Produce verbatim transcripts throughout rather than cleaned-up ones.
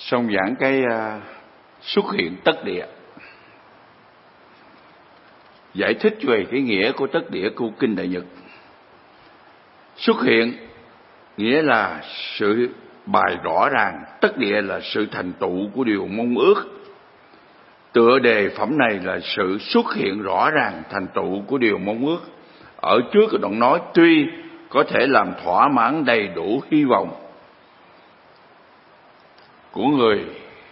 Xong giảng cái uh, xuất hiện tất địa, giải thích về cái nghĩa của tất địa của Kinh Đại Nhật. Xuất hiện nghĩa là sự bày rõ ràng, tất địa là sự thành tựu của điều mong ước. Tựa đề phẩm này là sự xuất hiện rõ ràng thành tựu của điều mong ước. Ở trước cái đoạn nói tuy có thể làm thỏa mãn đầy đủ hy vọng của người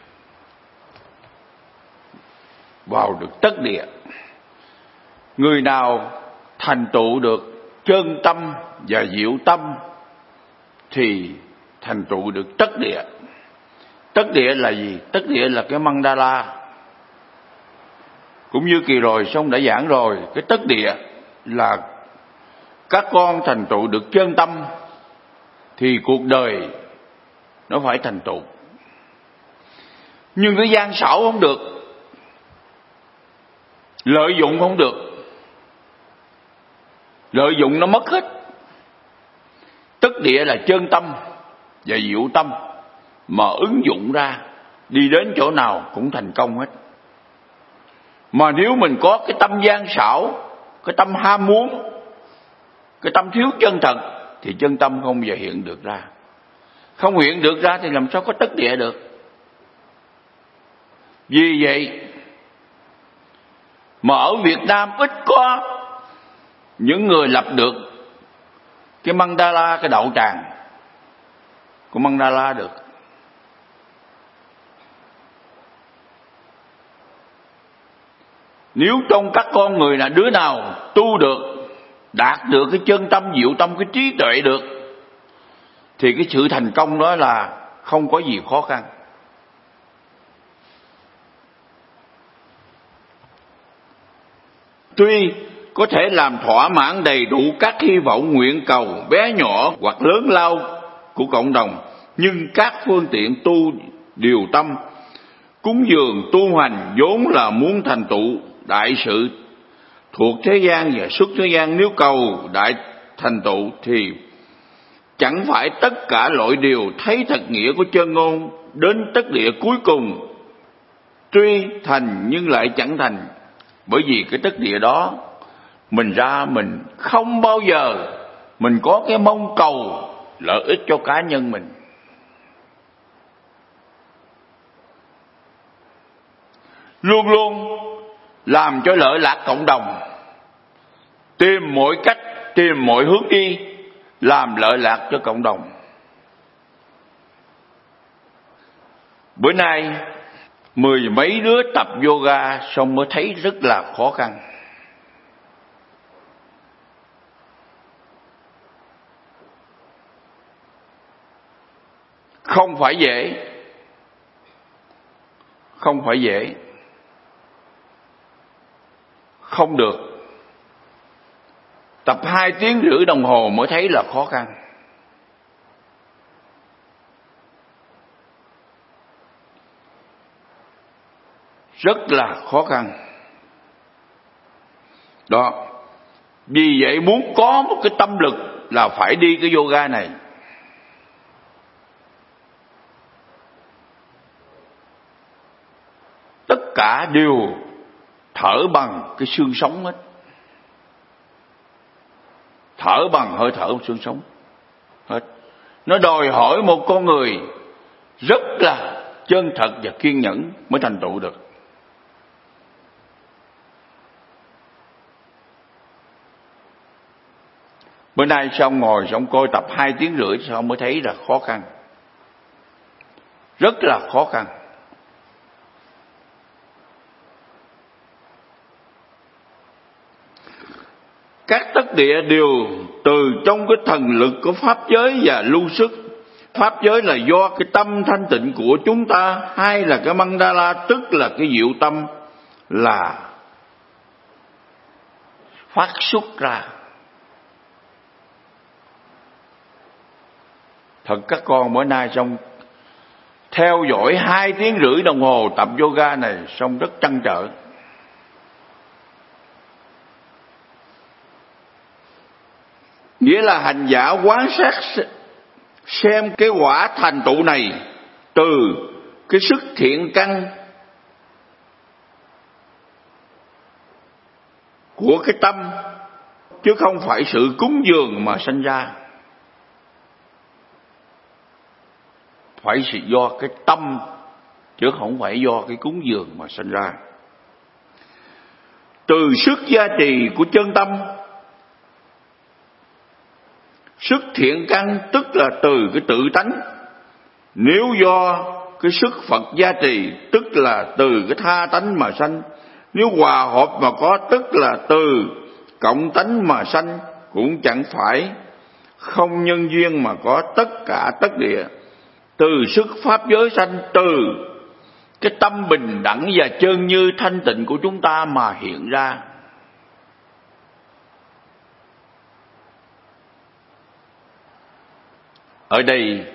vào được tất địa. Người nào thành tựu được chân tâm và diệu tâm thì thành tựu được tất địa. Tất địa là gì? Tất địa là cái Mandala. Cũng như kỳ rồi xong đã giảng rồi, cái tất địa là các con thành tựu được chân tâm thì cuộc đời nó phải thành tựu. Nhưng cái gian xảo không được, lợi dụng không được, lợi dụng nó mất hết. Tất địa là chân tâm và diệu tâm mà ứng dụng ra, đi đến chỗ nào cũng thành công hết. Mà nếu mình có cái tâm gian xảo, cái tâm ham muốn, cái tâm thiếu chân thật thì chân tâm không bao giờ hiện được ra. Không hiện được ra thì làm sao có tất địa được. Vì vậy mà ở Việt Nam ít có những người lập được cái Mandala, cái đậu tràng của Mandala được. Nếu trong các con người là đứa nào tu được, đạt được cái chân tâm diệu tâm, cái trí tuệ được, thì cái sự thành công đó là không có gì khó khăn. Tuy có thể làm thỏa mãn đầy đủ các hy vọng nguyện cầu bé nhỏ hoặc lớn lao của cộng đồng, nhưng các phương tiện tu điều tâm, cúng dường tu hành vốn là muốn thành tựu đại sự thuộc thế gian và xuất thế gian. Nếu cầu đại thành tựu thì chẳng phải tất cả loại điều thấy thật nghĩa của chân ngôn đến tất địa cuối cùng tuy thành nhưng lại chẳng thành. Bởi vì cái tất địa đó mình ra mình không bao giờ mình có cái mong cầu lợi ích cho cá nhân mình. Luôn luôn làm cho lợi lạc cộng đồng, tìm mọi cách, tìm mọi hướng đi làm lợi lạc cho cộng đồng. Bữa nay mười mấy đứa tập yoga xong mới thấy rất là khó khăn. Không phải dễ, không phải dễ, không được. Tập hai tiếng rưỡi đồng hồ mới thấy là khó khăn. Rất là khó khăn. Đó. Vì vậy muốn có một cái tâm lực là phải đi cái yoga này. Tất cả đều thở bằng cái xương sống hết. Thở bằng hơi thở xương sống hết. Nó đòi hỏi một con người rất là chân thật và kiên nhẫn mới thành tựu được. Bữa nay xong ngồi xong coi tập hai tiếng rưỡi xong mới thấy là khó khăn. Rất là khó khăn. Các tất địa đều từ trong cái thần lực của pháp giới và lưu sức. Pháp giới là do cái tâm thanh tịnh của chúng ta, hay là cái Mandala tức là cái diệu tâm là phát xuất ra. Thật các con bữa nay xong theo dõi hai tiếng rưỡi đồng hồ tập yoga này xong rất trăn trở. Nghĩa là hành giả quan sát xem cái quả thành tựu này từ cái sức thiện căn của cái tâm, chứ không phải sự cúng dường mà sanh ra. Phải sự do cái tâm, chứ không phải do cái cúng dường mà sanh ra. Từ sức gia trì của chân tâm, sức thiện căn tức là từ cái tự tánh. Nếu do cái sức Phật gia trì tức là từ cái tha tánh mà sanh. Nếu hòa hợp mà có tức là từ cộng tánh mà sanh. Cũng chẳng phải không nhân duyên mà có tất cả tất địa. Từ sức pháp giới sanh, từ cái tâm bình đẳng và chân như thanh tịnh của chúng ta mà hiện ra. Ở đây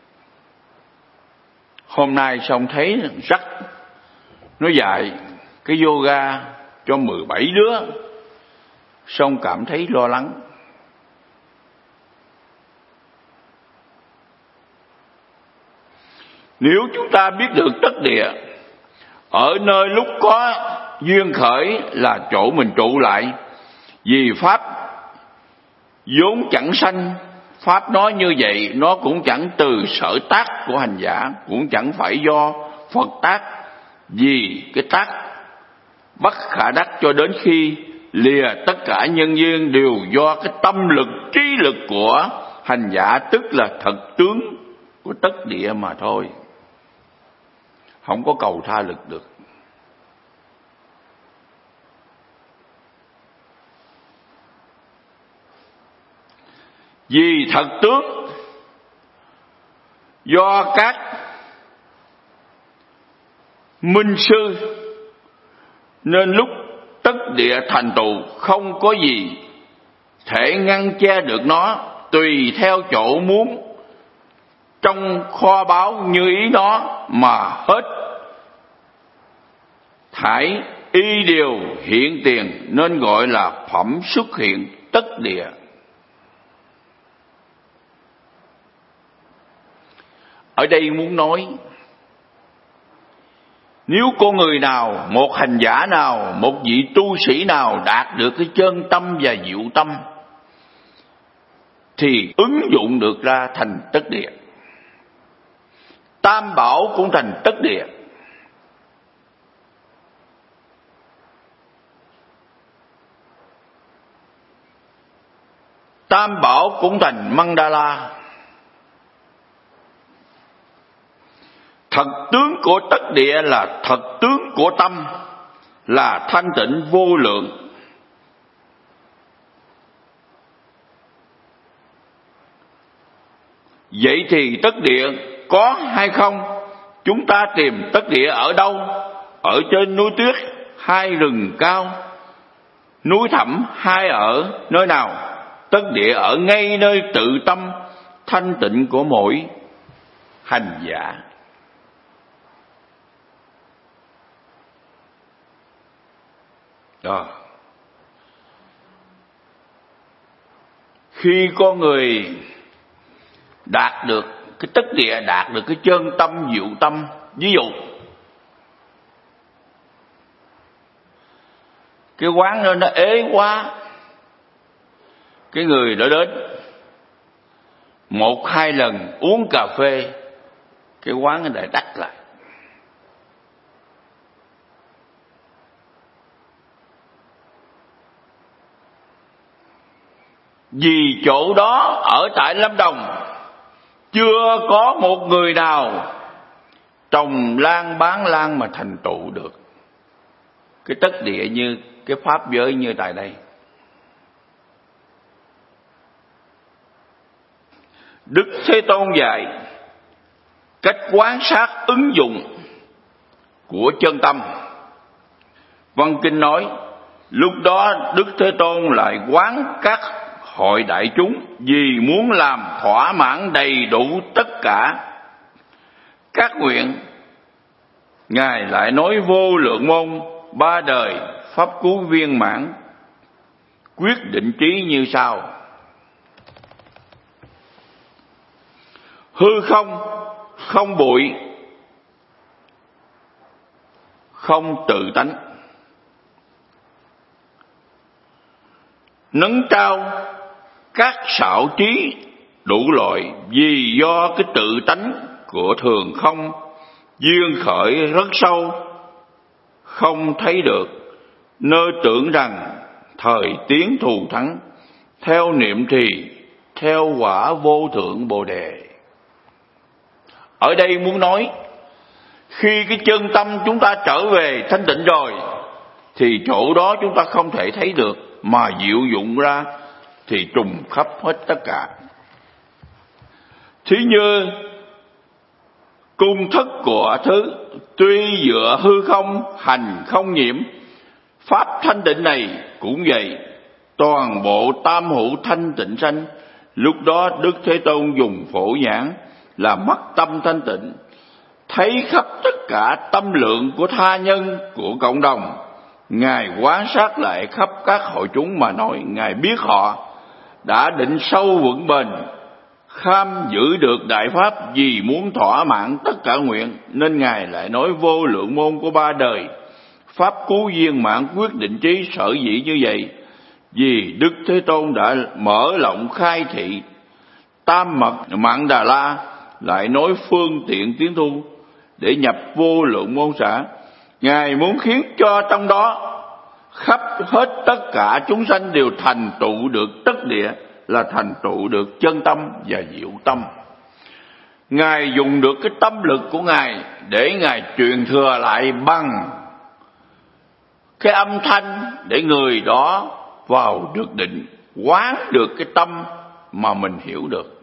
hôm nay xong thấy rắc nó dạy cái yoga cho mười bảy đứa, xong cảm thấy lo lắng. Nếu chúng ta biết được tất địa, ở nơi lúc có duyên khởi là chỗ mình trụ lại. Vì pháp vốn chẳng sanh, pháp nói như vậy nó cũng chẳng từ sở tác của hành giả, cũng chẳng phải do Phật tác. Vì cái tác bất khả đắc, cho đến khi lìa tất cả nhân duyên đều do cái tâm lực, trí lực của hành giả, tức là thật tướng của tất địa mà thôi. Không có cầu tha lực được. Vì thật tướng do các minh sư, nên lúc tất địa thành tựu không có gì thể ngăn che được nó, tùy theo chỗ muốn trong kho báu như ý nó mà hết thải y điều hiện tiền, nên gọi là phẩm xuất hiện tất địa. Ở đây muốn nói, nếu con người nào, một hành giả nào, một vị tu sĩ nào đạt được cái chân tâm và diệu tâm, thì ứng dụng được ra thành tất địa. Tam bảo cũng thành tất địa. Tam bảo cũng thành Mandala. Thật tướng của tất địa là thật tướng của tâm, là thanh tịnh vô lượng. Vậy thì tất địa có hay không? Chúng ta tìm tất địa ở đâu? Ở trên núi tuyết hay rừng cao? Núi thẳm hay ở nơi nào? Tất địa ở ngay nơi tự tâm thanh tịnh của mỗi hành giả. Đó. Khi con người đạt được cái tất địa, đạt được cái chân tâm diệu tâm, ví dụ cái quán đó nó ế quá, cái người đó đến một hai lần uống cà phê, cái quán nó lại đắt lại. Vì chỗ đó ở tại Lâm Đồng chưa có một người nào trồng lan bán lan mà thành tựu được cái tất địa như cái pháp giới như tại đây. Đức Thế Tôn dạy cách quan sát ứng dụng của chân tâm. Văn Kinh nói, lúc đó Đức Thế Tôn lại quán các hội đại chúng, vì muốn làm thỏa mãn đầy đủ tất cả các nguyện. Ngài lại nói vô lượng môn ba đời pháp cứu viên mãn, quyết định trí như sau. Hư không, không bụi, không tự tánh. Nâng cao các xảo trí đủ loại vì do cái tự tánh của thường không, duyên khởi rất sâu, không thấy được, nơi tưởng rằng thời tiến thù thắng, theo niệm trì, theo quả vô thượng Bồ Đề. Ở đây muốn nói, khi cái chân tâm chúng ta trở về thanh tịnh rồi, thì chỗ đó chúng ta không thể thấy được, mà diệu dụng ra thì trùng khắp hết tất cả. Thí như cung thức của thứ, tuy dựa hư không, hành không nhiễm, pháp thanh tịnh này cũng vậy, toàn bộ tam hữu thanh tịnh sanh. Lúc đó Đức Thế Tôn dùng phổ nhãn là mắt tâm thanh tịnh, thấy khắp tất cả tâm lượng của tha nhân, của cộng đồng. Ngài quan sát lại khắp các hội chúng mà nói, Ngài biết họ đã định sâu vững bền, kham giữ được đại pháp, vì muốn thỏa mãn tất cả nguyện, nên Ngài lại nói vô lượng môn của ba đời. Pháp cứu viên mãn quyết định trí, sở dĩ như vậy, vì Đức Thế Tôn đã mở rộng khai thị tam mật Mạn Đà La, lại nói phương tiện tiến tu để nhập vô lượng môn xã. Ngài muốn khiến cho trong đó khắp hết tất cả chúng sanh đều thành tựu được tất địa, là thành tựu được chân tâm và diệu tâm. Ngài dùng được cái tâm lực của Ngài để Ngài truyền thừa lại bằng cái âm thanh, để người đó vào được định, quán được cái tâm mà mình hiểu được.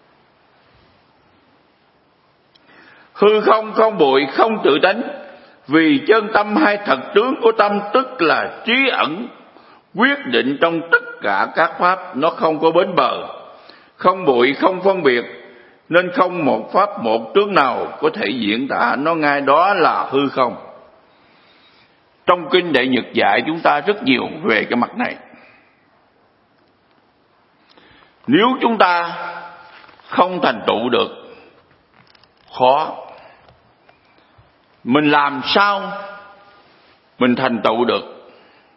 Hư không không bụi, không tự tánh, vì chân tâm hay thật tướng của tâm, tức là trí ẩn quyết định trong tất cả các pháp, nó không có bến bờ, không bụi, không phân biệt, nên không một pháp một tướng nào có thể diễn tả nó, ngay đó là hư không. Trong kinh Đại Nhật dạy chúng ta rất nhiều về cái mặt này. Nếu chúng ta không thành tựu được, khó. Mình làm sao mình thành tựu được?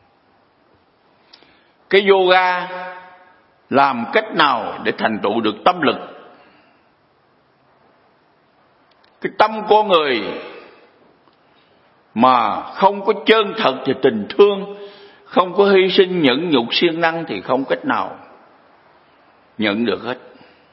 Cái yoga làm cách nào để thành tựu được tâm lực? Cái tâm của người mà không có chân thật thì tình thương, không có hy sinh nhẫn nhục siêng năng thì không cách nào nhận được hết.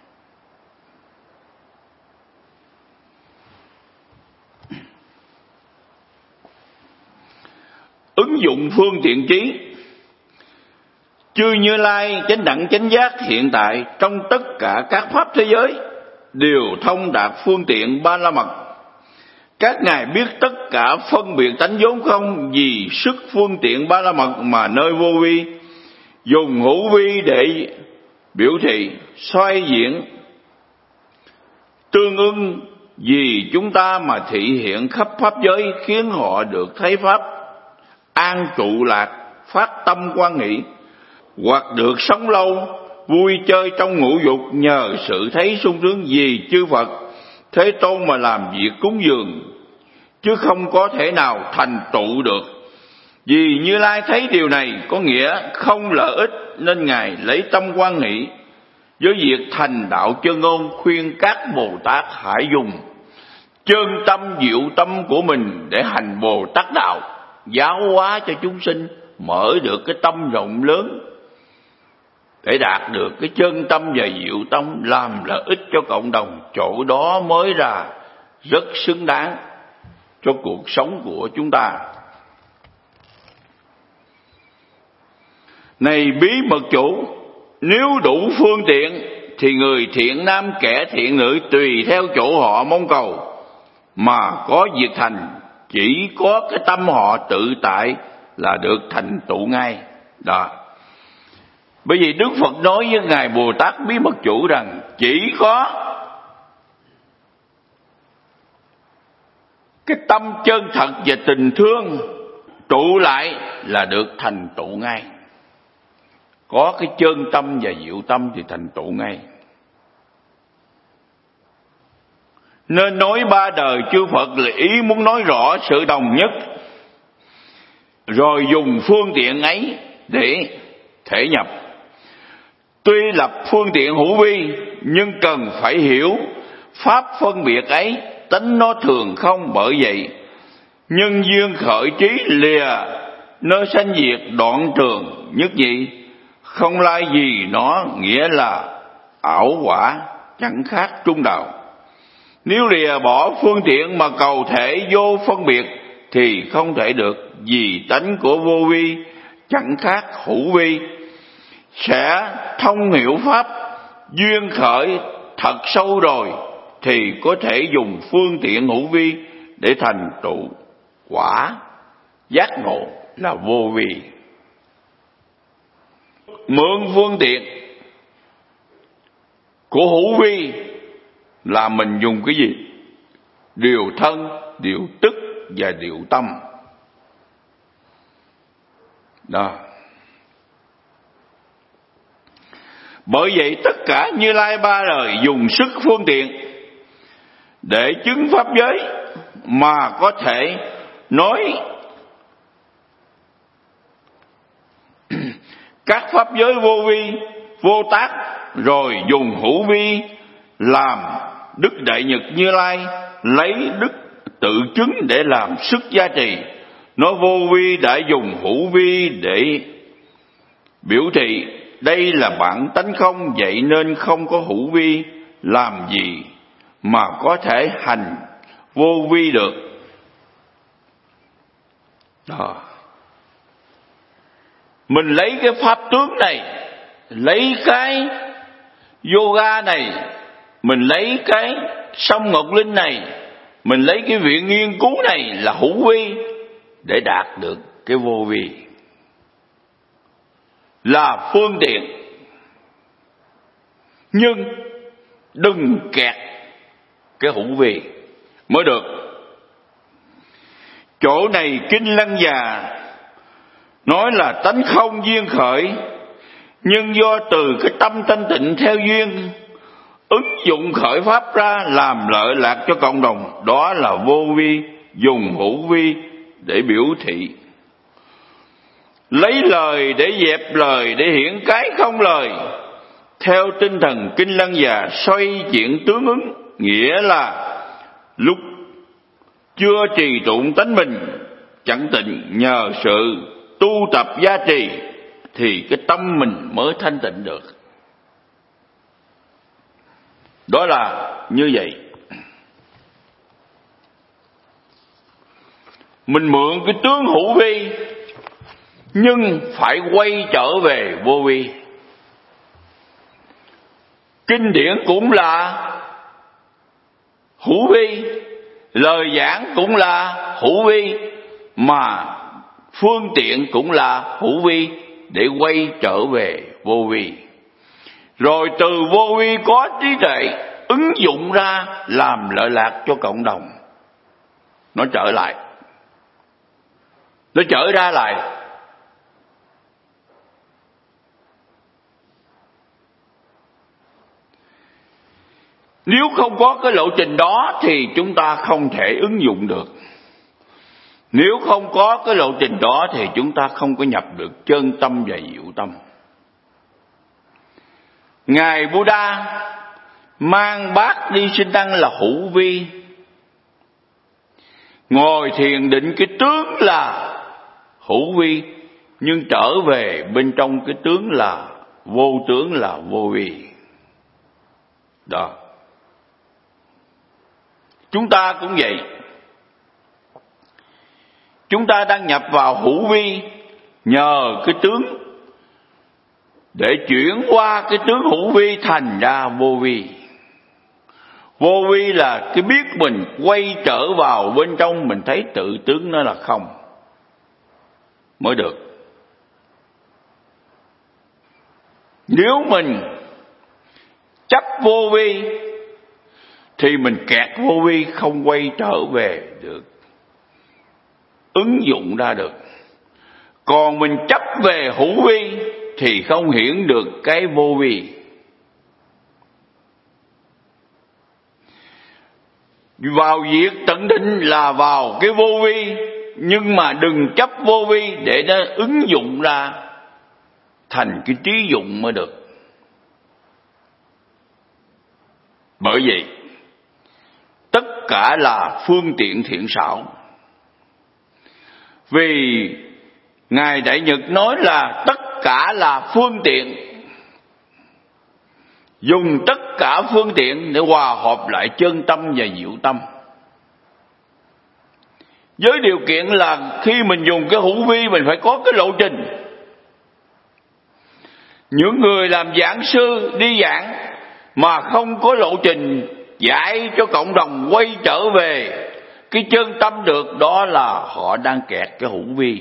Ứng dụng phương tiện trí, chư Như Lai chánh đẳng chánh giác hiện tại trong tất cả các pháp thế giới đều thông đạt phương tiện ba la mật. Các ngài biết tất cả phân biệt tánh vốn không, vì sức phương tiện ba la mật mà nơi vô vi, dùng hữu vi để biểu thị xoay diễn tương ưng vì chúng ta mà thị hiện khắp pháp giới, khiến họ được thấy pháp an trụ lạc, phát tâm quan nghĩ, hoặc được sống lâu vui chơi trong ngũ dục, nhờ sự thấy sung sướng vì chư Phật Thế Tôn mà làm việc cúng dường, chứ không có thể nào thành tựu được. Vì Như Lai thấy điều này có nghĩa không lợi ích, nên Ngài lấy tâm quan nghĩ với việc thành đạo chân ngôn, khuyên các Bồ Tát hãy dùng chân tâm diệu tâm của mình để hành Bồ Tát đạo, giáo hóa cho chúng sinh, mở được cái tâm rộng lớn để đạt được cái chân tâm và diệu tâm, làm lợi ích cho cộng đồng. Chỗ đó mới là rất xứng đáng cho cuộc sống của chúng ta. Này bí mật chủ, nếu đủ phương tiện thì người thiện nam kẻ thiện nữ tùy theo chỗ họ mong cầu mà có việc thành, chỉ có cái tâm họ tự tại là được thành tựu ngay. Đó. Bởi vì Đức Phật nói với Ngài Bồ Tát Bí Mật Chủ rằng chỉ có cái tâm chân thật và tình thương trụ lại là được thành tựu ngay. Có cái chân tâm và diệu tâm thì thành tựu ngay. Nên nói ba đời chư Phật là ý muốn nói rõ sự đồng nhất rồi dùng phương tiện ấy để thể nhập. Tuy lập phương tiện hữu vi, nhưng cần phải hiểu pháp phân biệt ấy, tính nó thường không. Bởi vậy nhân duyên khởi trí lìa, nơi sanh diệt đoạn trường nhất nhị, không lai gì nó, nghĩa là ảo quả chẳng khác trung đạo. Nếu lìa bỏ phương tiện mà cầu thể vô phân biệt thì không thể được, vì tánh của vô vi chẳng khác hữu vi. Sẽ thông hiểu pháp duyên khởi thật sâu rồi thì có thể dùng phương tiện hữu vi để thành tựu quả giác ngộ là vô vi. Mượn phương tiện của hữu vi là mình dùng cái gì? Điều thân, điều tức và điều tâm. Đó. Bởi vậy tất cả Như Lai ba đời dùng sức phương tiện để chứng pháp giới mà có thể nói các pháp giới vô vi, vô tác, rồi dùng hữu vi làm Đức Đại Nhật Như Lai lấy đức tự chứng để làm sức gia trì. Nó vô vi đã dùng hữu vi để biểu thị đây là bản tánh không, vậy nên không có hữu vi làm gì mà có thể hành vô vi được. Đó. Mình lấy cái pháp tướng này, lấy cái yoga này, mình lấy cái sông Ngọc Linh này, mình lấy cái viện nghiên cứu này là hữu vi để đạt được cái vô vi, là phương tiện. Nhưng đừng kẹt cái hữu vi mới được. Chỗ này Kinh Lăng Già nói là tánh không duyên khởi, nhưng do từ cái tâm thanh tịnh theo duyên ứng dụng khởi pháp ra làm lợi lạc cho cộng đồng, đó là vô vi, dùng hữu vi để biểu thị. Lấy lời để dẹp lời, để hiển cái không lời. Theo tinh thần Kinh Lăng Già xoay chuyển tướng ứng, nghĩa là lúc chưa trì tụng tánh mình chẳng tịnh, nhờ sự tu tập gia trì thì cái tâm mình mới thanh tịnh được. Đó là như vậy. Mình mượn cái tướng hữu vi nhưng phải quay trở về vô vi. Kinh điển cũng là hữu vi, lời giảng cũng là hữu vi, mà phương tiện cũng là hữu vi để quay trở về vô vi. Rồi từ vô vi có trí tuệ ứng dụng ra làm lợi lạc cho cộng đồng. Nó trở lại, nó trở ra lại. Nếu không có cái lộ trình đó thì chúng ta không thể ứng dụng được. Nếu không có cái lộ trình đó thì chúng ta không có nhập được chân tâm và diệu tâm. Ngài Buddha mang bát đi sinh tăng là hữu vi, ngồi thiền định cái tướng là hữu vi, nhưng trở về bên trong cái tướng là vô tướng, là vô vi. Đó. Chúng ta cũng vậy. Chúng ta đang nhập vào hữu vi nhờ cái tướng để chuyển qua cái tướng hữu vi thành ra vô vi. Vô vi là cái biết mình quay trở vào bên trong, mình thấy tự tướng nó là không mới được. Nếu mình chấp vô vi thì mình kẹt vô vi, không quay trở về được, ứng dụng ra được. Còn mình chấp về hữu vi thì không hiển được cái vô vi. Vào việc tận định là vào cái vô vi nhưng mà đừng chấp vô vi để nó ứng dụng ra thành cái trí dụng mới được. Bởi vậy tất cả là phương tiện thiện xảo. Vì Ngài Đại Nhật nói là tất cả là phương tiện, dùng tất cả phương tiện để hòa hợp lại chân tâm và diệu tâm. Với điều kiện là khi mình dùng cái hữu vi mình phải có cái lộ trình. Những người làm giảng sư đi giảng mà không có lộ trình dạy cho cộng đồng quay trở về cái chân tâm được, đó là họ đang kẹt cái hữu vi.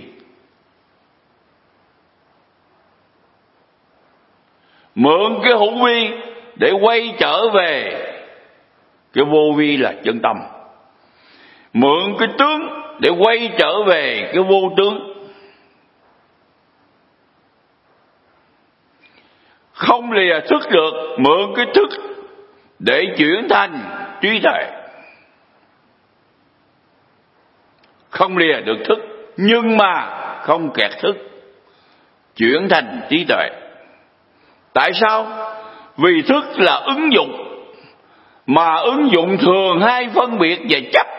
Mượn cái hữu vi để quay trở về cái vô vi là chân tâm, mượn cái tướng để quay trở về cái vô tướng. Không lìa thức được, mượn cái thức để chuyển thành trí tuệ. Không lìa được thức nhưng mà không kẹt thức, chuyển thành trí tuệ. Tại sao? Vì thức là ứng dụng, mà ứng dụng thường hay phân biệt và chấp.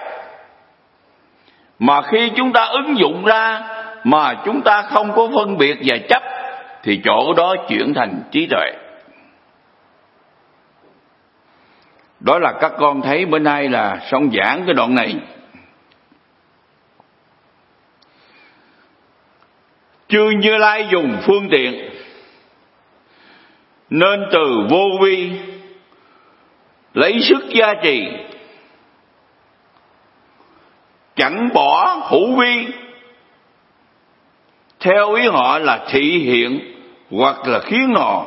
Mà khi chúng ta ứng dụng ra mà chúng ta không có phân biệt và chấp thì chỗ đó chuyển thành trí tuệ. Đó là các con thấy bữa nay là xong giảng cái đoạn này. Chư Như Lai dùng phương tiện nên từ vô vi lấy sức gia trì, chẳng bỏ hữu vi theo ý họ là thị hiện hoặc là khiến họ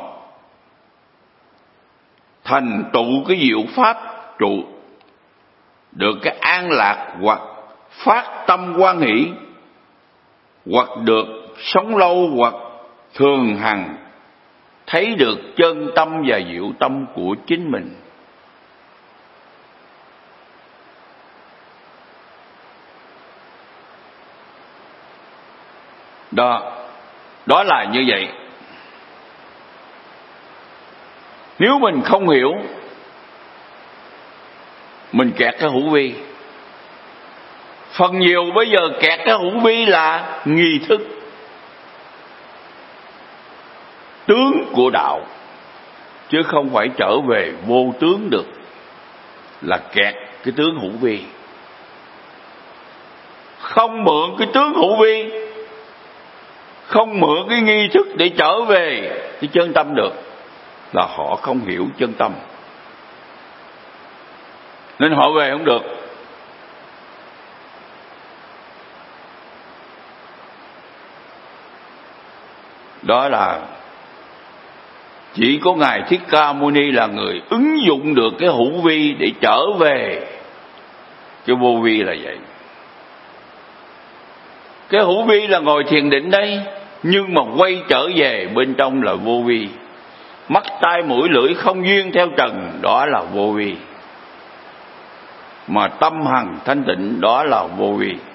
thành tựu cái diệu pháp trụ được cái an lạc, hoặc phát tâm hoan hỷ, hoặc được sống lâu, hoặc thường hằng thấy được chân tâm và diệu tâm của chính mình. Đó, đó là như vậy. Nếu mình không hiểu, mình kẹt cái hữu vi. Phần nhiều bây giờ kẹt cái hữu vi là nghi thức, tướng của đạo, chứ không phải trở về vô tướng được, là kẹt cái tướng hữu vi. Không mượn cái tướng hữu vi, không mượn cái nghi thức để trở về cái chân tâm được, là họ không hiểu chân tâm, nên họ về không được. Đó là chỉ có Ngài Thích Ca Mâu Ni là người ứng dụng được cái hữu vi để trở về cái vô vi là vậy. Cái hữu vi là ngồi thiền định đây, nhưng mà quay trở về bên trong là vô vi. Mắt tai mũi lưỡi không duyên theo trần, đó là vô vi. Mà tâm hằng thanh tịnh, đó là vô vi.